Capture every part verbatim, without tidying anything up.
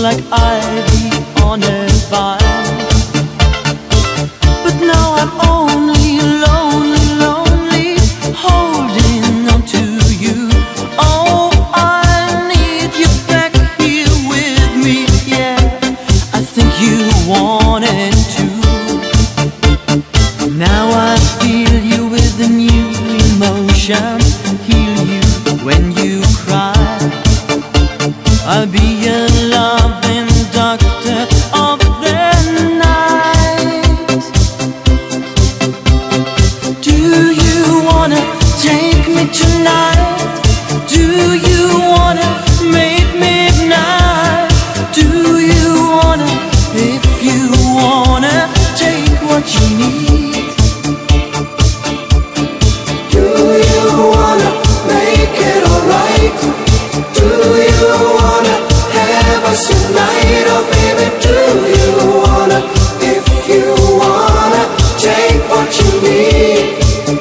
like ivy on a vine. But now I'm only lonely, lonely, holding on to you. Oh, I need you back here with me, yeah. I think you wanted to. Now I feel you with a new emotion, heal you when you cry. I'll be your loving doctor of the night. Do you wanna take me tonight? Do you wanna make midnight? Do you wanna, if you wanna, take what you need? Do you wanna make it alright? Do you wanna have us tonight? Oh baby, do you wanna, if you wanna, take what you need?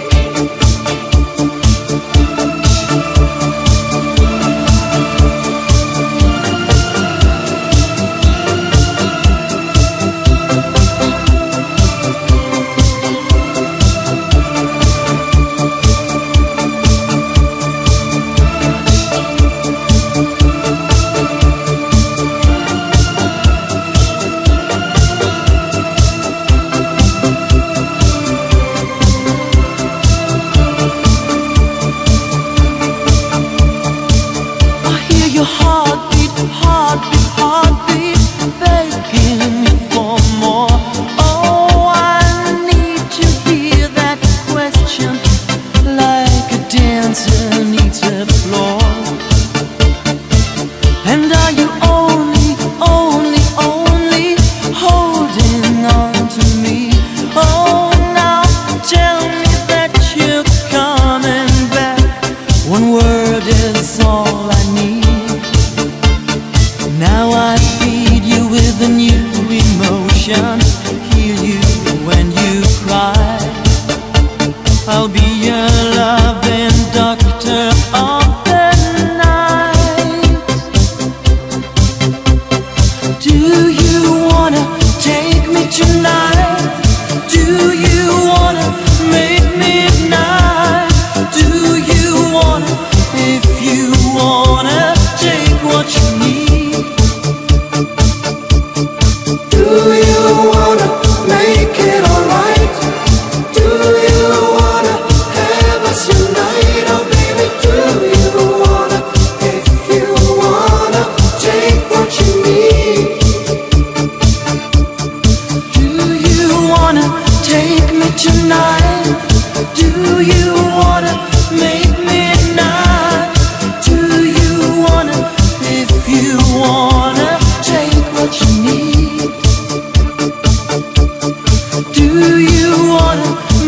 Your heartbeat, heartbeat, heartbeat, begging me for more. Oh, I need to hear that question, like a dancer needs a floor. And are you only, only, only holding on to me? Oh, now tell me that you're coming back. One word is all I need. Now I feed you with a new emotion, heal you when you cry. I'll be your loving doctor of the night. Do you wanna take me tonight? Do you wanna make midnight? Do you wanna, if you wanna, take what you need? Do you wanna make it alright? Do you wanna have us unite? Oh baby, do you wanna, if you wanna, take what you need? Do you wanna take me tonight? Do you wanna make midnight? Do you wanna, if you wanna, take what you need? Do you wanna